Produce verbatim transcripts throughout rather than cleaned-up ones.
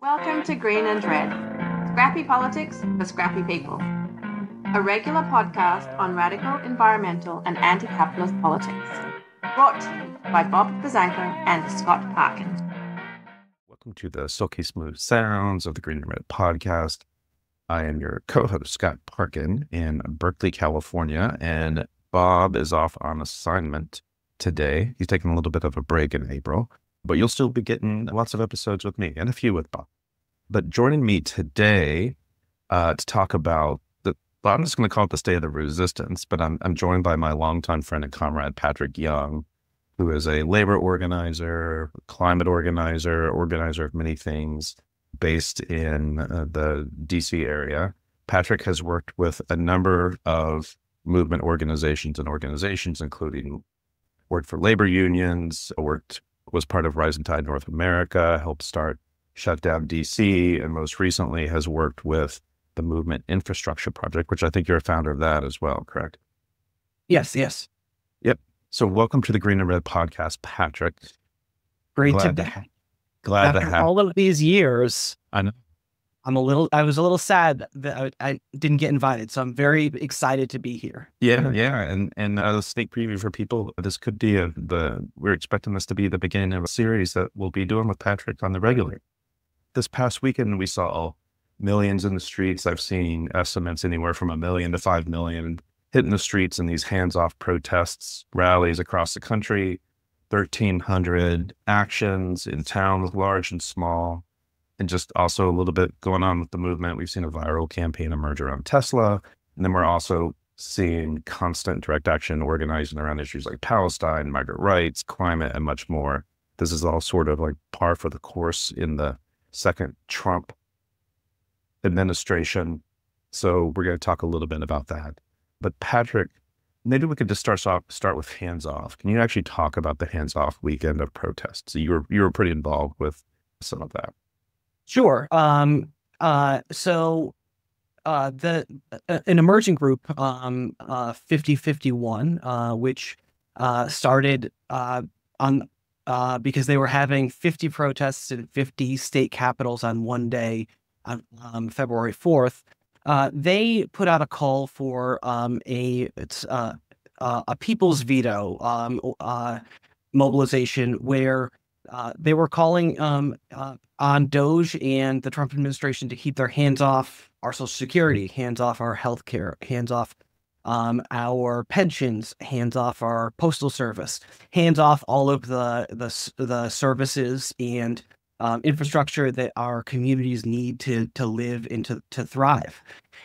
Welcome to Green and Red, Scrappy Politics for Scrappy People, a regular podcast on radical environmental and anti-capitalist politics, brought to you by Bob Bazanko and Scott Parkin. Welcome to the silky smooth sounds of the Green and Red podcast. I am your co-host, Scott Parkin, in Berkeley, California, and Bob is off on assignment today. He's taking a little bit of a break in April, but you'll still be getting lots of episodes with me and a few with Bob. But joining me today uh, to talk about the, well, I'm just going to call it the state of the resistance, but I'm, I'm joined by my longtime friend and comrade, Patrick Young, who is a labor organizer, climate organizer, organizer of many things based in uh, the D C area. Patrick has worked with a number of movement organizations and organizations, including worked for labor unions, worked was part of Rising Tide North America, helped start Shut Down D C, and most recently has worked with the Movement Infrastructure Project, which I think you're a founder of that as well, correct? Yes, yes. Yep. So welcome to the Green and Red podcast, Patrick. Great glad to to, be. glad After to have all of these years, I know. I'm a little, I was a little sad that I, I didn't get invited. So I'm very excited to be here. Yeah, yeah. And and a sneak preview for people, this could be a, the, we're expecting this to be the beginning of a series that we'll be doing with Patrick on the regular. This past weekend, we saw millions in the streets. I've seen estimates anywhere from a million to five million hitting the streets in these hands-off protests, rallies across the country, thirteen hundred actions in towns, large and small. And just also a little bit going on with the movement. We've seen a viral campaign emerge around Tesla. And then we're also seeing constant direct action organizing around issues like Palestine, migrant rights, climate, and much more. This is all sort of like par for the course in the second Trump administration. So we're going to talk a little bit about that. But Patrick, maybe we could just start off, start with hands off. Can you actually talk about the hands off weekend of protests? You were, you were pretty involved with some of that. Sure. Um, uh, so uh, the uh, an emerging group, um, uh, fifty fifty-one, uh, which uh, started uh, on uh, because they were having fifty protests in fifty state capitals on one day on um, February fourth. Uh, they put out a call for um, a it's uh, uh, a people's veto um, uh, mobilization where uh, they were calling um, uh, on Doge and the Trump administration to keep their hands off our Social Security, hands off our health care, hands off um, our pensions, hands off our postal service, hands off all of the the, the services and um, infrastructure that our communities need to to live and to, to thrive.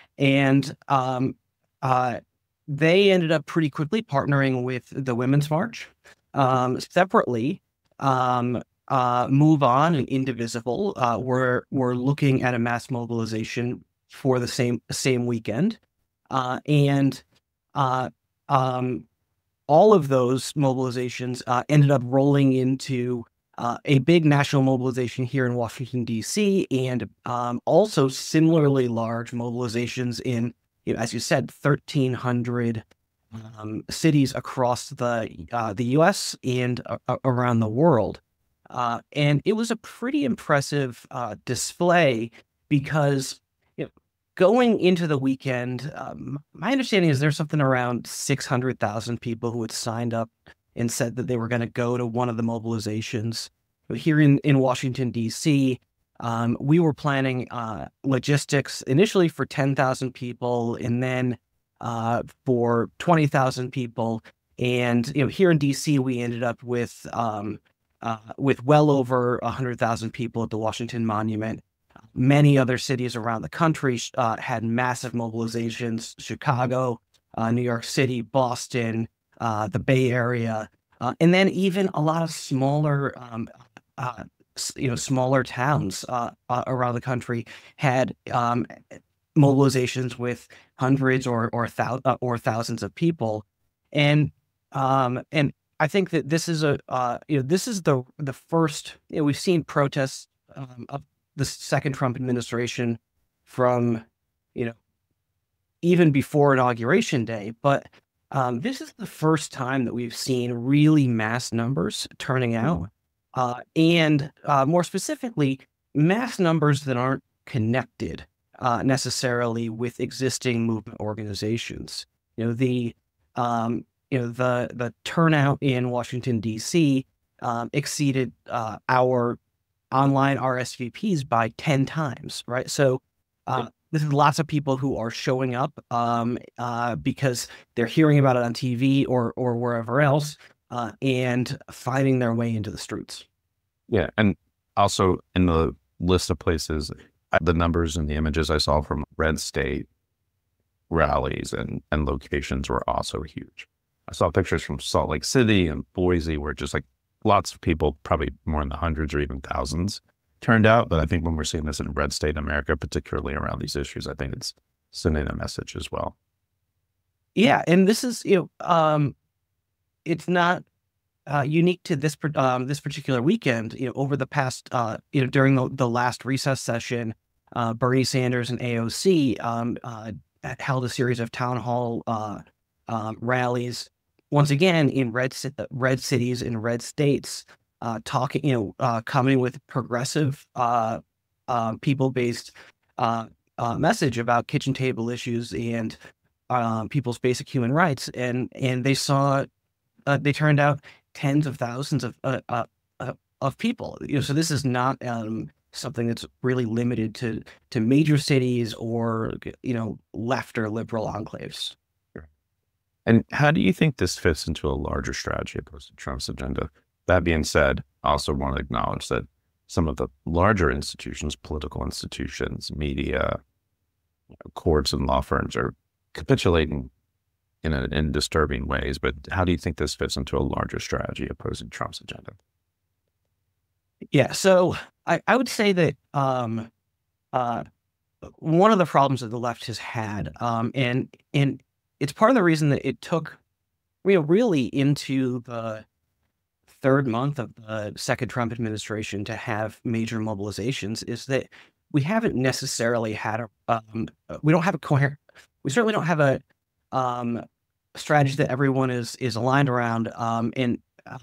And um, uh, they ended up pretty quickly partnering with the Women's March. Um, separately, um, uh, Move On and Indivisible uh, were were looking at a mass mobilization for the same same weekend, uh, and uh, um, all of those mobilizations uh, ended up rolling into uh, a big national mobilization here in Washington D C, and um, also similarly large mobilizations in, you know, as you said, thirteen hundred um, cities across the uh, the U S and uh, around the world. Uh, and it was a pretty impressive uh, display because, you know, going into the weekend, um, my understanding is there's something around six hundred thousand people who had signed up and said that they were going to go to one of the mobilizations. Here in, in Washington, D C, um, we were planning uh, logistics initially for ten thousand people and then uh, for twenty thousand people. And, you know, here in D C, we ended up with um, Uh, with well over one hundred thousand people at the Washington Monument. Many other cities around the country uh, had massive mobilizations: Chicago, uh, New York City, Boston, uh, the Bay Area, uh, and then even a lot of smaller, um, uh, you know, smaller towns uh, uh, around the country had um, mobilizations with hundreds or or, thou uh, or thousands of people, and um, and. I think that this is a, uh, you know, this is the the first, you know, we've seen protests um, of the second Trump administration from, you know, even before Inauguration Day, but um, this is the first time that we've seen really mass numbers turning out. Uh, and uh, more specifically, mass numbers that aren't connected uh, necessarily with existing movement organizations. You know, the um, you know the the turnout in Washington D C um, exceeded uh, our online R S V Ps by ten times, right? So uh, this is lots of people who are showing up um, uh, because they're hearing about it on T V or or wherever else, uh, and finding their way into the streets. Yeah, and also in the list of places, the numbers and the images I saw from red state rallies and, and locations were also huge. I saw pictures from Salt Lake City and Boise where just like lots of people, probably more in the hundreds or even thousands, turned out. But I think when we're seeing this in red state America, particularly around these issues, I think it's sending a message as well. Yeah, and this is, you know, um, it's not uh, unique to this um, this particular weekend. You know, over the past, uh, you know, during the, the last recess session, uh, Bernie Sanders and A O C um, uh, held a series of town hall uh, um, rallies, once again in red red cities in red states, uh, talking, you know, uh, coming with progressive, uh, uh, people-based uh, uh, message about kitchen table issues and um, people's basic human rights, and and they saw, uh, they turned out tens of thousands of uh, uh, uh, of people. You know, so this is not um, something that's really limited to to major cities or, you know, left or liberal enclaves. And how do you think this fits into a larger strategy opposed to Trump's agenda? That being said, I also want to acknowledge that some of the larger institutions, political institutions, media, you know, courts and law firms are capitulating in, a, in disturbing ways. But how do you think this fits into a larger strategy opposing Trump's agenda? Yeah, so I, I would say that um, uh, one of the problems that the left has had, um, and and it's part of the reason that it took, you know, really into the third month of the second Trump administration to have major mobilizations, is that we haven't necessarily had a, um, we don't have a coherent, we certainly don't have a um, strategy that everyone is is aligned around. Um, and uh,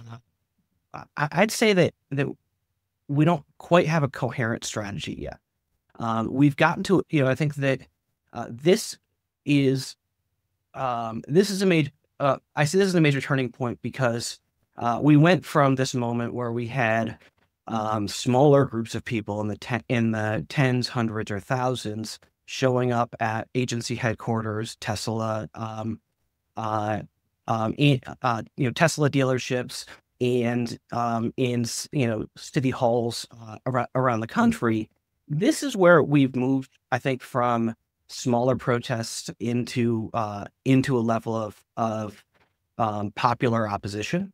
I, I'd say that that we don't quite have a coherent strategy yet. Um, we've gotten to, you know, I think that uh, this is. Um, this is a major, uh, I see this as a major turning point because uh, we went from this moment where we had um, smaller groups of people in the ten, in the tens, hundreds, or thousands showing up at agency headquarters, Tesla, um, uh, um, in, uh, you know, Tesla dealerships, and um, in you know city halls uh, around, around the country. This is where we've moved, I think, from smaller protests into uh, into a level of of um, popular opposition.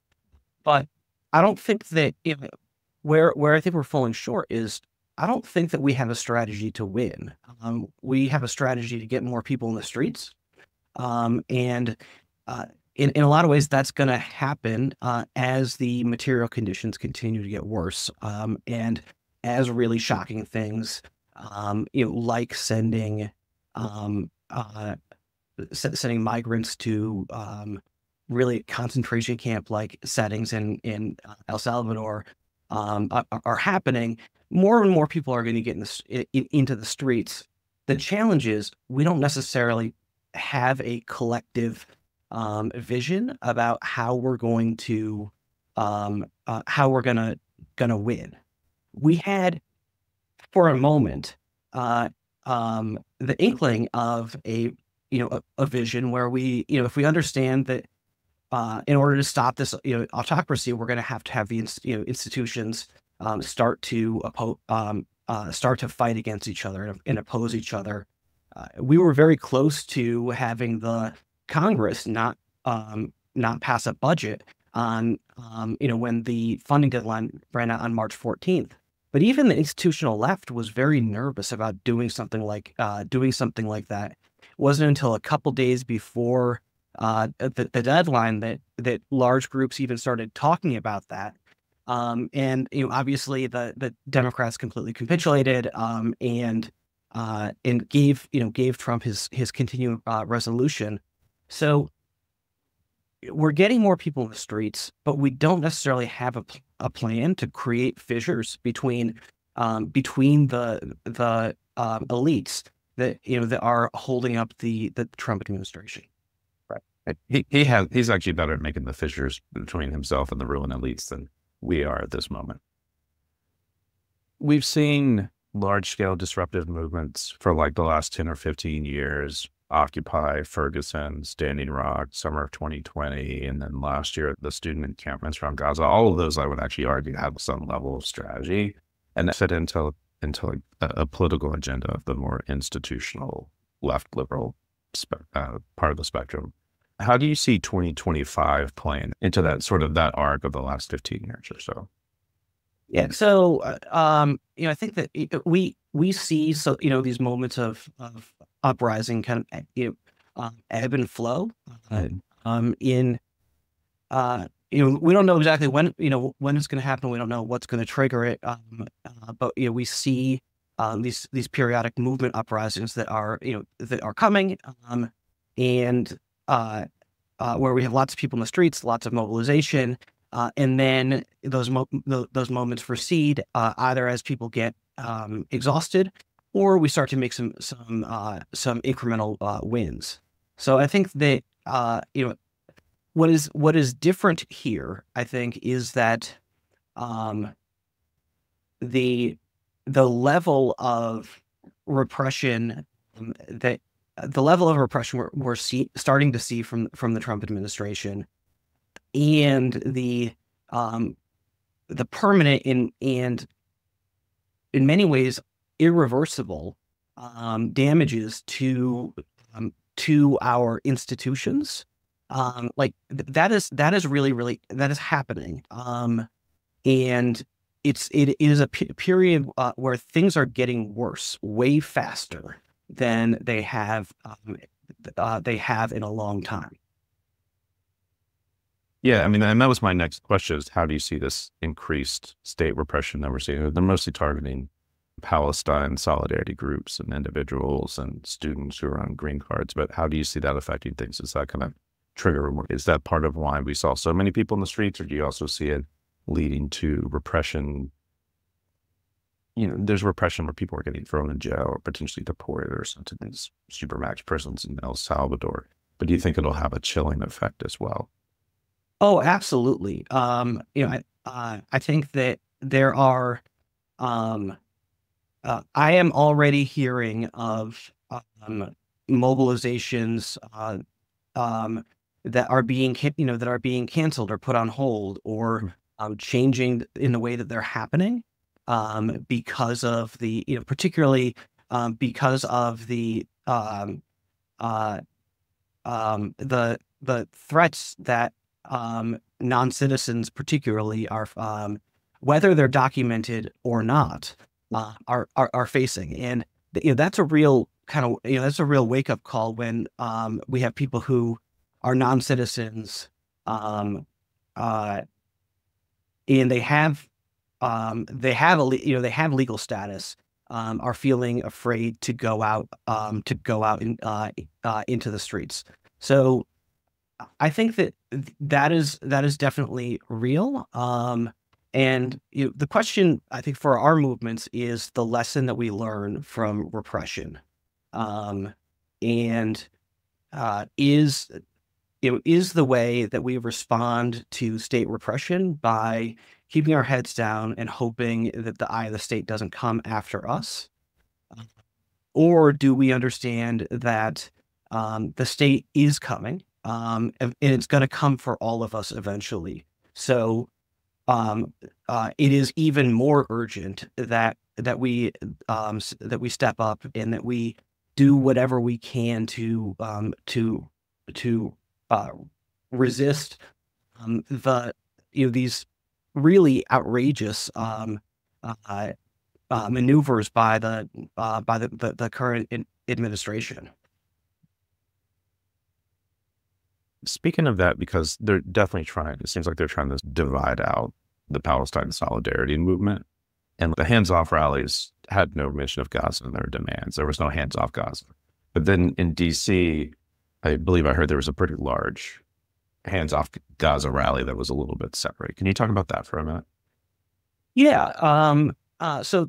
But I don't think that if, where where I think we're falling short is I don't think that we have a strategy to win. Um, we have a strategy to get more people in the streets, um, and uh, in in a lot of ways that's going to happen uh, as the material conditions continue to get worse, um, and as really shocking things. Um, you know, like sending, um, uh, sending migrants to um, really concentration camp like settings in in El Salvador um, are, are happening. More and more people are going to get in the, in, into the streets. The challenge is we don't necessarily have a collective um, vision about how we're going to um, uh, how we're gonna gonna win. We had, for a moment, uh, um, the inkling of a, you know, a, a vision where we, you know, if we understand that uh, in order to stop this, you know, autocracy, we're going to have to have the, you know, institutions um, start to oppose, um, uh, start to fight against each other and, and oppose each other. Uh, we were very close to having the Congress not um, not pass a budget on, um, you know, when the funding deadline ran out on March fourteenth. But even the institutional left was very nervous about doing something like uh, doing something like that. It wasn't until a couple days before uh, the, the deadline that that large groups even started talking about that. Um, and you know, obviously, the the Democrats completely capitulated um, and uh, and gave you know gave Trump his his continued uh, resolution. So we're getting more people in the streets, but we don't necessarily have a, a plan to create fissures between um, between the the um, elites that you know that are holding up the the Trump administration. Right. He he has he's actually better at making the fissures between himself and the ruling elites than we are at this moment. We've seen large scale disruptive movements for like the last ten or fifteen years. Occupy, Ferguson, Standing Rock, summer of twenty twenty, and then last year, the student encampments around Gaza. All of those, I would actually argue, have some level of strategy and fit into, into like a, a political agenda of the more institutional left liberal spe- uh, part of the spectrum. How do you see twenty twenty-five playing into that sort of that arc of the last fifteen years or so? Yeah. So, uh, um, you know, I think that we we see so you know these moments of of uprising kind of you know, um, ebb and flow. Uh, um, in uh, you know, we don't know exactly when you know when it's going to happen. We don't know what's going to trigger it. Um, uh, but you know, we see um, these these periodic movement uprisings that are you know that are coming, um, and uh, uh, where we have lots of people in the streets, lots of mobilization. Uh, and then those mo- th- those moments recede uh, either as people get um, exhausted, or we start to make some some uh, some incremental uh, wins. So I think that uh, you know what is what is different here, I think, is that um, the the level of repression um, that the level of repression we're, we're see, starting to see from from the Trump administration. And the um, the permanent in, and in many ways irreversible um, damages to um, to our institutions, um, like th- that is that is really really that is happening, um, and it's it is a p- period uh, where things are getting worse way faster than they have um, uh, they have in a long time. Yeah, I mean, and that was my next question is how do you see this increased state repression that we're seeing? They're mostly targeting Palestine solidarity groups and individuals and students who are on green cards, but how do you see that affecting things? Is that kind of trigger? Is that part of why we saw so many people in the streets, or do you also see it leading to repression? You know, there's repression where people are getting thrown in jail or potentially deported or sent to these supermax prisons in El Salvador, but do you think it'll have a chilling effect as well? Oh, absolutely. Um, you know, I, uh, I think that there are, um, uh, I am already hearing of um, mobilizations uh, um, that are being, can- you know, that are being canceled or put on hold or um, changing in the way that they're happening um, because of the, you know, particularly um, because of the um, uh, um, the the threats that um, non-citizens particularly are, um, whether they're documented or not, uh, are, are, are facing. And, you know, that's a real kind of, you know, that's a real wake up call when, um, we have people who are non-citizens, um, uh, and they have, um, they have, a, you know, they have legal status, um, are feeling afraid to go out, um, to go out in, uh, uh, into the streets. So, I think that that is that is definitely real. Um, and you know, the question I think for our movements is the lesson that we learn from repression, um, and uh, is you know is the way that we respond to state repression by keeping our heads down and hoping that the eye of the state doesn't come after us, or do we understand that um, the state is coming? Um, and, and it's going to come for all of us eventually. So um, uh, it is even more urgent that that we um, that we step up and that we do whatever we can to um, to to uh, resist um, the you know these really outrageous um, uh, uh, maneuvers by the uh, by the, the, the current administration. Speaking of that, because they're definitely trying, it seems like they're trying to divide out the Palestine solidarity movement. And the hands-off rallies had no mention of Gaza in their demands. There was no hands-off Gaza. But then in D C, I believe I heard there was a pretty large hands-off Gaza rally that was a little bit separate. Can you talk about that for a minute? Yeah. Um, uh, so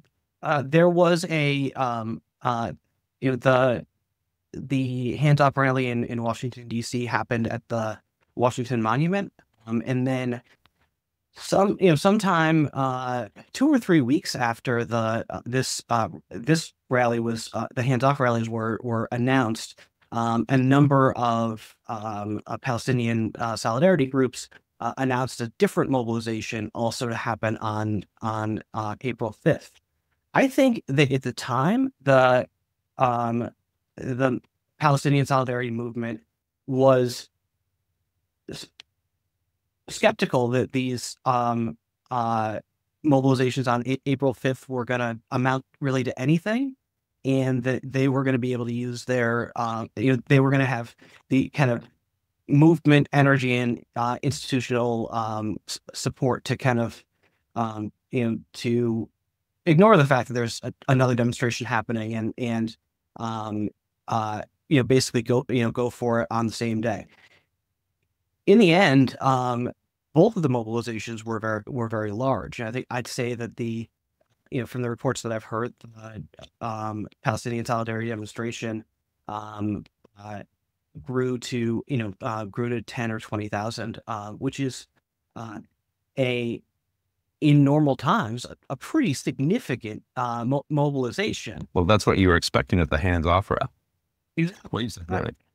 uh, there was a um, uh, you know the the hands-off rally in in Washington D C happened at the Washington Monument, um, and then some you know sometime uh, two or three weeks after the uh, this uh, this rally was uh, the hands-off rallies were were announced. Um, a number of um, uh, Palestinian uh, solidarity groups uh, announced a different mobilization also to happen on on uh, April fifth. I think that at the time, the um, the Palestinian solidarity movement was s- skeptical that these um, uh, mobilizations on A- April fifth were going to amount really to anything, and that they were going to be able to use their, uh, you know, they were going to have the kind of movement, energy, and uh, institutional um, s- support to kind of, um, you know, to ignore the fact that there's a, another demonstration happening, and and um, uh, you know, basically go you know go for it on the same day. In the end, um, both of the mobilizations were very were very large. I think I'd say that the you know from the reports that I've heard, the um, Palestinian Solidarity demonstration um, uh, grew to you know uh, grew to ten or twenty thousand, uh, which is uh, a in normal times a, a pretty significant uh, mo- mobilization. Well, that's what you were expecting at the hands-off rally. Exactly. What you said, Right. right?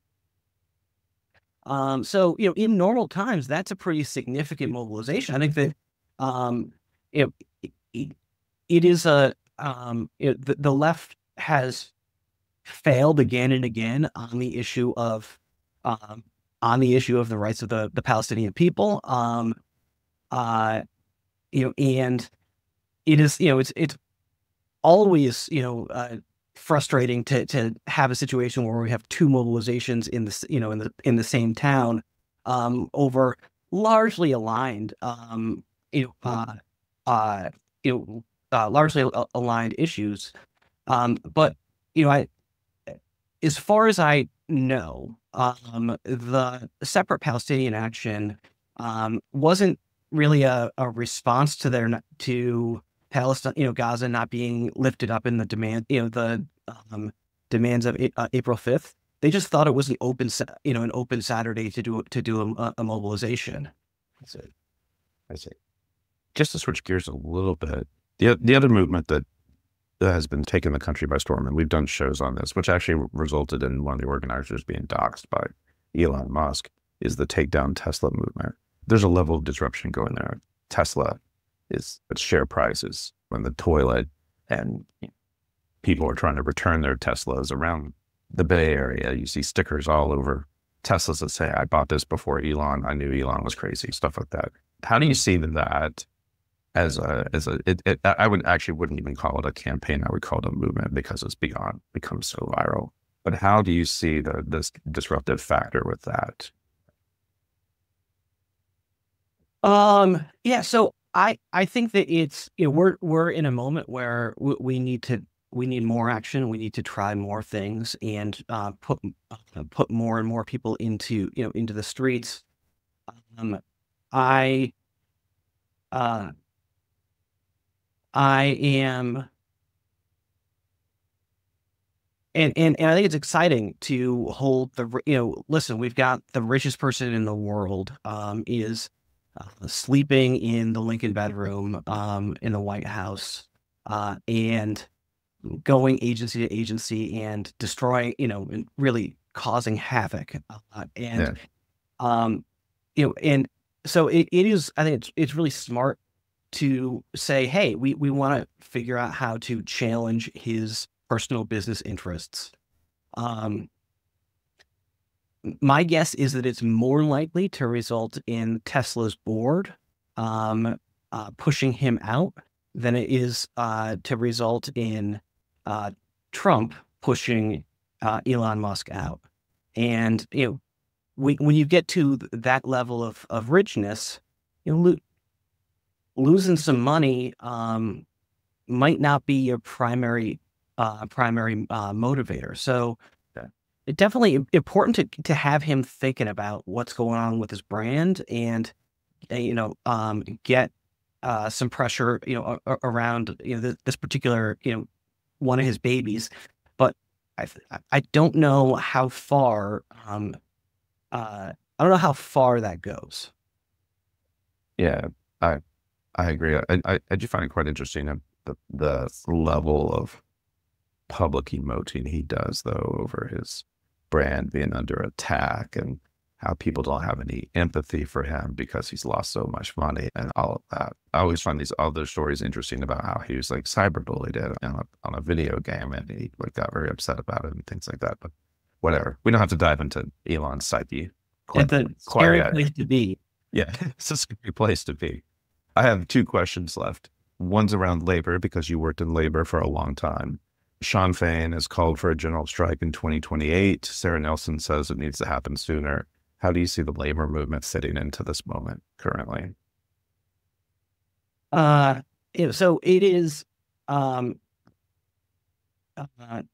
Um, so you know, in normal times, that's a pretty significant mobilization. I think that um, you know, it, it, it is a um, you know, the, the left has failed again and again on the issue of um, on the issue of the rights of the the Palestinian people. Um, uh, you know, and it is you know it's it's always you know uh, frustrating to to have a situation where we have two mobilizations in the s- you know in the in the same town um, over largely aligned um, you know uh, uh, you know uh, largely a- aligned issues. Um, but you know I as far as I know, um, the separate Palestinian action um, wasn't really a, a response to their n- to Palestine, you know, Gaza not being lifted up in the demand, you know, the um, demands of A- uh, April fifth. They just thought it was an open, Sa- you know, an open Saturday to do to do a, a mobilization. That's it. I see. Just to switch gears a little bit, the the other movement that that has been taking the country by storm, and we've done shows on this, which actually resulted in one of the organizers being doxxed by Elon Musk, is the take down Tesla movement. There's a level of disruption going there. Tesla is its share price is in the toilet, and people are trying to return their Teslas around the Bay Area. You see stickers all over Teslas that say, "I bought this before Elon. I knew Elon was crazy," stuff like that. How do you see that as a as a it, it, I would actually wouldn't even call it a campaign. I would call it a movement because it's beyond become so viral. But how do you see the this disruptive factor with that? Um, yeah, so I I think that it's you know we're we're in a moment where we, we need to we need more action. We need to try more things and uh, put uh, put more and more people into you know into the streets. Um, I uh, I am and, and and I think it's exciting to hold the ri- you know listen. We've got the richest person in the world um, is uh, sleeping in the Lincoln bedroom um, in the White House. Uh, and going agency to agency and destroying, you know, and really causing havoc. Uh, and Yeah. um, you know, and so it, it is. I think it's it's really smart to say, hey, we we want to figure out how to challenge his personal business interests. Um, my guess is that it's more likely to result in Tesla's board um, uh, pushing him out than it is uh, to result in uh, Trump pushing uh, Elon Musk out. And you know, when, when you get to th- that level of of richness, you know, lo- losing some money um, might not be your primary uh, primary uh, motivator. So Yeah. it's definitely im- important to to have him thinking about what's going on with his brand and uh, you know um, get uh, some pressure, you know, a- around, you know, this, this particular, you know, one of his babies. But I, I don't know how far, um, uh, I don't know how far that goes. Yeah, I I agree. I I, I do find it quite interesting uh, the the level of public emoting he does though over his brand being under attack and how people don't have any empathy for him because he's lost so much money and all of that. I always find these other stories interesting about how he was like cyberbullied on a, on a video game and he like got very upset about it and things like that. But whatever. We don't have to dive into Elon's psyche. It's a scary place to be. Yeah, it's a scary place to be. I have two questions left. One's around labor because you worked in labor for a long time. Shawn Fain has called for a general strike in twenty twenty-eight. Sarah Nelson says it needs to happen sooner. How do you see the labor movement fitting into this moment currently? Uh, it- so it is, um, uh,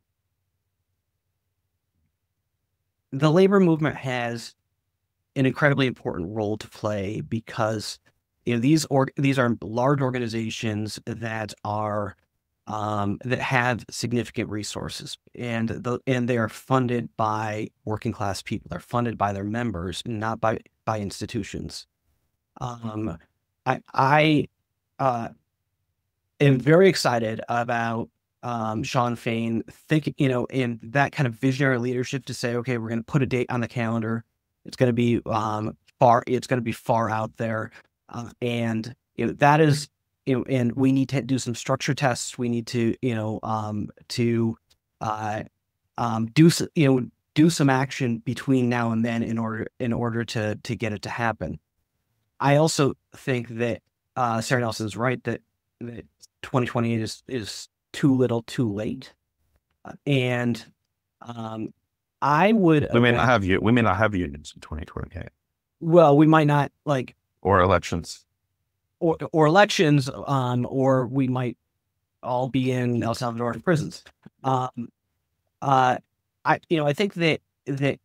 the labor movement has an incredibly important role to play because, you know, these or these are large organizations that are um, that have significant resources, and the and they are funded by working class people. They're funded by their members, not by by institutions. Um, I I uh, am very excited about um, Shawn Fain thinking, you know, in that kind of visionary leadership to say, okay, we're going to put a date on the calendar. It's going to be um, far. It's going to be far out there, uh, and you know that is, you know, and we need to do some structure tests. We need to, you know, um, to uh, um, do s- you know do some action between now and then in order in order to to get it to happen. I also think that uh, Sarah Nelson's right that that twenty twenty-eight is is too little, too late, uh, and um, I would. We may not have you. We may not have unions in twenty twenty-eight. Well, we might not like or elections, or or elections, um, or we might all be in El Salvador prisons. Um, uh, I you know I think that that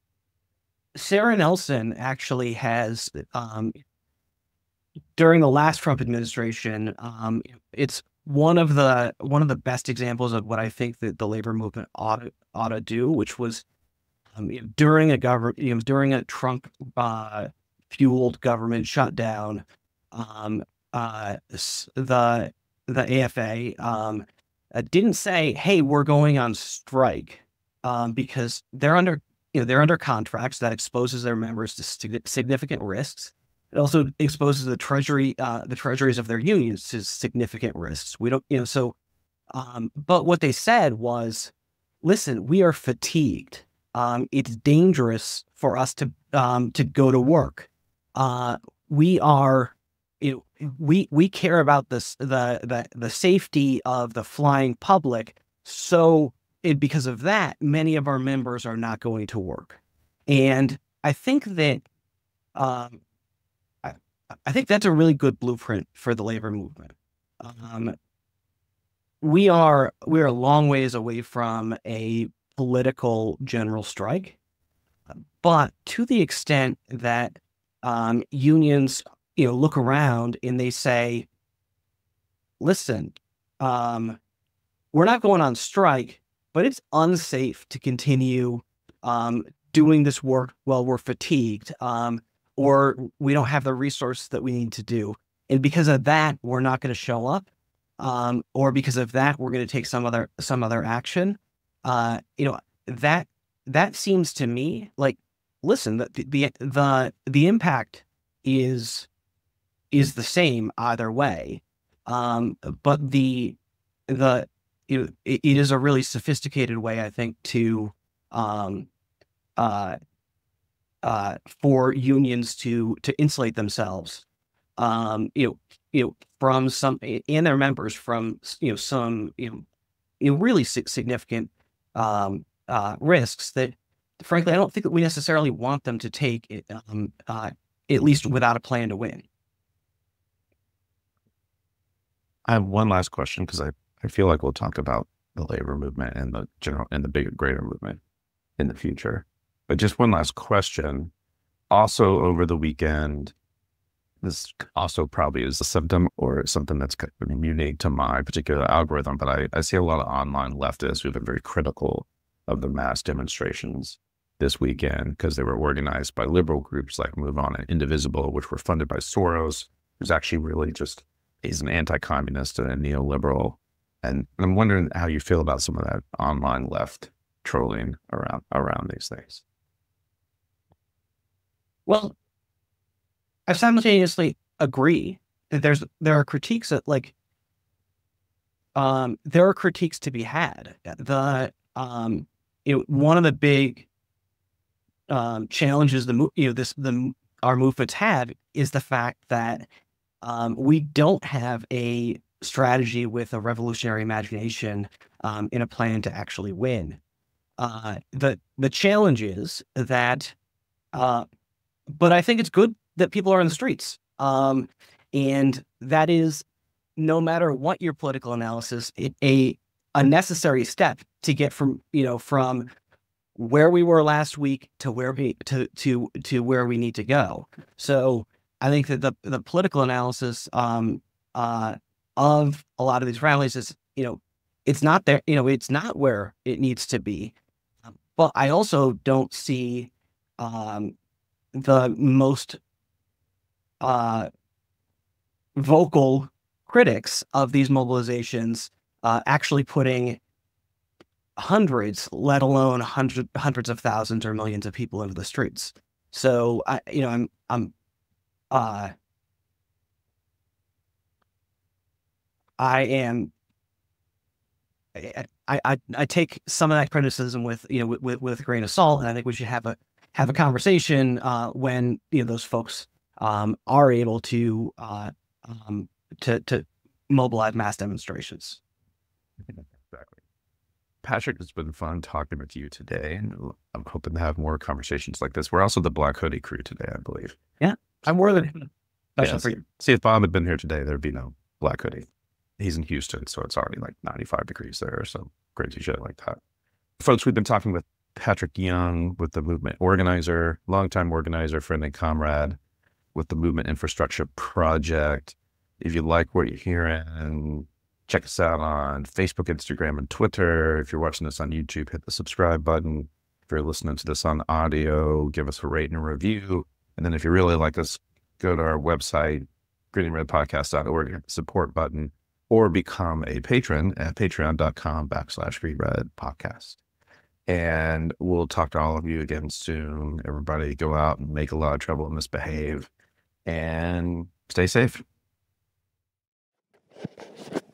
Sarah Nelson actually has um, during the last Trump administration. Um, it's one of the one of the best examples of what I think that the labor movement ought to, ought to do, which was um, during a government, you know, during a Trump uh, fueled government shutdown, um, uh, the the A F A um, uh, didn't say, "Hey, we're going on strike," um, because they're under you know they're under contracts that exposes their members to sig- significant risks. It also exposes the treasury, uh, the treasuries of their unions to significant risks. We don't, you know, so, um, but what they said was, listen, we are fatigued. Um, it's dangerous for us to, um, to go to work. Uh, we are, you know, we, we care about this, the, the, the safety of the flying public. So it, because of that, many of our members are not going to work. And I think that, um, I think that's a really good blueprint for the labor movement. Um, we are we are a long ways away from a political general strike, but to the extent that um, unions, you know, look around and they say, "Listen, um, we're not going on strike, but it's unsafe to continue um, doing this work while we're fatigued." Um, or we don't have the resources that we need to do. And because of that, we're not going to show up. Um, or because of that, we're going to take some other, some other action. Uh, you know, that, that seems to me like, listen, the, the, the, the impact is, is the same either way. Um, but the, the, you know, it, it is a really sophisticated way, I think, to, um, uh, Uh, for unions to to insulate themselves, um, you know, you know, from some and their members from you know some you know, you know really significant um, uh, risks that, frankly, I don't think that we necessarily want them to take, it, um, uh, at least without a plan to win. I have one last question because I, I feel like we'll talk about the labor movement and the general and the bigger, greater movement in the future. But just one last question. Also over the weekend, this also probably is a symptom or something that's kind of unique to my particular algorithm, but I, I see a lot of online leftists who've been very critical of the mass demonstrations this weekend because they were organized by liberal groups like Move On and Indivisible, which were funded by Soros, who's actually really just, he's an anti-communist and a neoliberal. And I'm wondering how you feel about some of that online left trolling around around these things. Well, I simultaneously agree that there's there are critiques that like um there are critiques to be had. The um you know, one of the big um challenges the mo- you know this the our movements have is the fact that um we don't have a strategy with a revolutionary imagination um in a plan to actually win. Uh the the challenge is that uh but I think it's good that people are in the streets. Um, and that is, no matter what your political analysis, it, a a necessary step to get from you know from where we were last week to where we to to to where we need to go. So I think that the the political analysis um, uh, of a lot of these rallies is you know it's not there. You know it's not where it needs to be. But I also don't see um, the most uh, vocal critics of these mobilizations uh, actually putting hundreds, let alone hundred, hundreds of thousands or millions of people into the streets. So I, you know, I'm, I'm, uh, I am, I, I, I take some of that criticism with, you know, with, with, with a grain of salt, and I think we should have a have a conversation uh, when you know those folks um, are able to uh, um, to to mobilize mass demonstrations. Exactly. Patrick, it's been fun talking with you today, and I'm hoping to have more conversations like this. We're also the Black Hoodie crew today, I believe. Yeah, I'm more than. Yeah, see, see, if Bob had been here today, there'd be no Black Hoodie. He's in Houston, so it's already like ninety-five degrees there, so crazy shit like that. Folks, we've been talking with Patrick Young, with the movement organizer, longtime organizer, friend and comrade with the Movement Infrastructure Project. If you like what you're hearing, check us out on Facebook, Instagram, and Twitter. If you're watching this on YouTube, hit the subscribe button. If you're listening to this on audio, give us a rate and a review. And then if you really like us, go to our website, green and red podcast dot org, hit the support button, or become a patron at patreon.com backslash green red podcast. And we'll talk to all of you again soon. Everybody go out and make a lot of trouble and misbehave, and stay safe.